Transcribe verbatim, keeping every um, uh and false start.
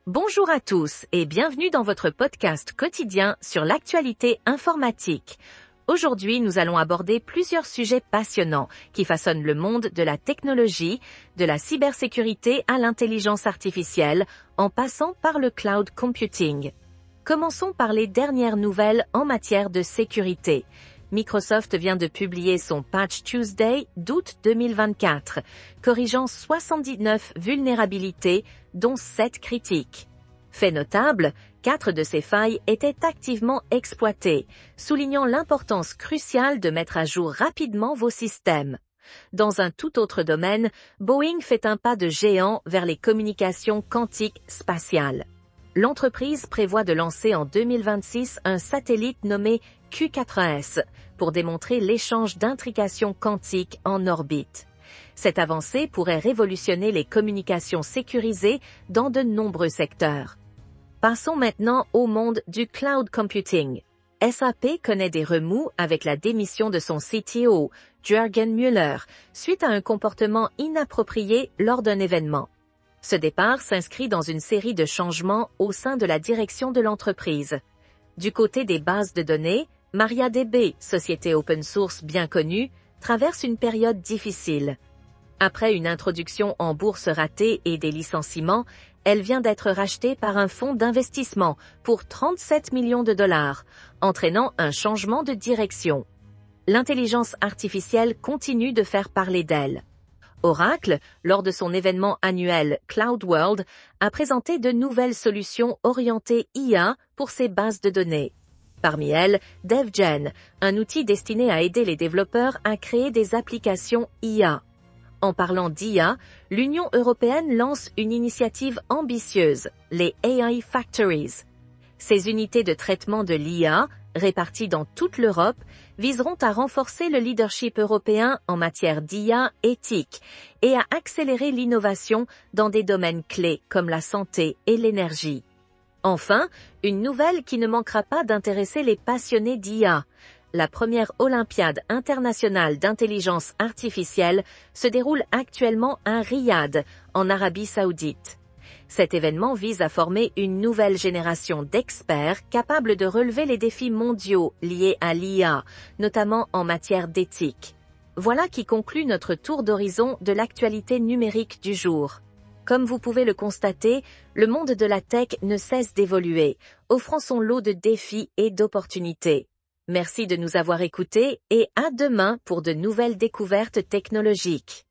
Bonjour à tous et bienvenue dans votre podcast quotidien sur l'actualité informatique. Aujourd'hui, nous allons aborder plusieurs sujets passionnants qui façonnent le monde de la technologie, de la cybersécurité à l'intelligence artificielle, en passant par le cloud computing. Commençons par les dernières nouvelles en matière de sécurité. Microsoft vient de publier son Patch Tuesday d'août deux mille vingt-quatre, corrigeant soixante-dix-neuf vulnérabilités, dont sept critiques. Fait notable, quatre de ces failles étaient activement exploitées, soulignant l'importance cruciale de mettre à jour rapidement vos systèmes. Dans un tout autre domaine, Boeing fait un pas de géant vers les communications quantiques spatiales. L'entreprise prévoit de lancer en deux mille vingt-six un satellite nommé Q quatre S pour démontrer l'échange d'intrications quantiques en orbite. Cette avancée pourrait révolutionner les communications sécurisées dans de nombreux secteurs. Passons maintenant au monde du cloud computing. S A P connaît des remous avec la démission de son C T O, Jürgen Müller, suite à un comportement inapproprié lors d'un événement. Ce départ s'inscrit dans une série de changements au sein de la direction de l'entreprise. Du côté des bases de données, MariaDB, société open source bien connue, traverse une période difficile. Après une introduction en bourse ratée et des licenciements, elle vient d'être rachetée par un fonds d'investissement pour trente-sept millions de dollars, entraînant un changement de direction. L'intelligence artificielle continue de faire parler d'elle. Oracle, lors de son événement annuel Cloud World, a présenté de nouvelles solutions orientées I A pour ses bases de données. Parmi elles, DevGen, un outil destiné à aider les développeurs à créer des applications I A. En parlant d'I A, l'Union européenne lance une initiative ambitieuse, les A I Factories. Ces unités de traitement de l'I A, réparties dans toute l'Europe, viseront à renforcer le leadership européen en matière d'I A éthique et à accélérer l'innovation dans des domaines clés comme la santé et l'énergie. Enfin, une nouvelle qui ne manquera pas d'intéresser les passionnés d'I A. La première Olympiade internationale d'intelligence artificielle se déroule actuellement à Riyad, en Arabie Saoudite. Cet événement vise à former une nouvelle génération d'experts capables de relever les défis mondiaux liés à l'I A, notamment en matière d'éthique. Voilà qui conclut notre tour d'horizon de l'actualité numérique du jour. Comme vous pouvez le constater, le monde de la tech ne cesse d'évoluer, offrant son lot de défis et d'opportunités. Merci de nous avoir écoutés et à demain pour de nouvelles découvertes technologiques.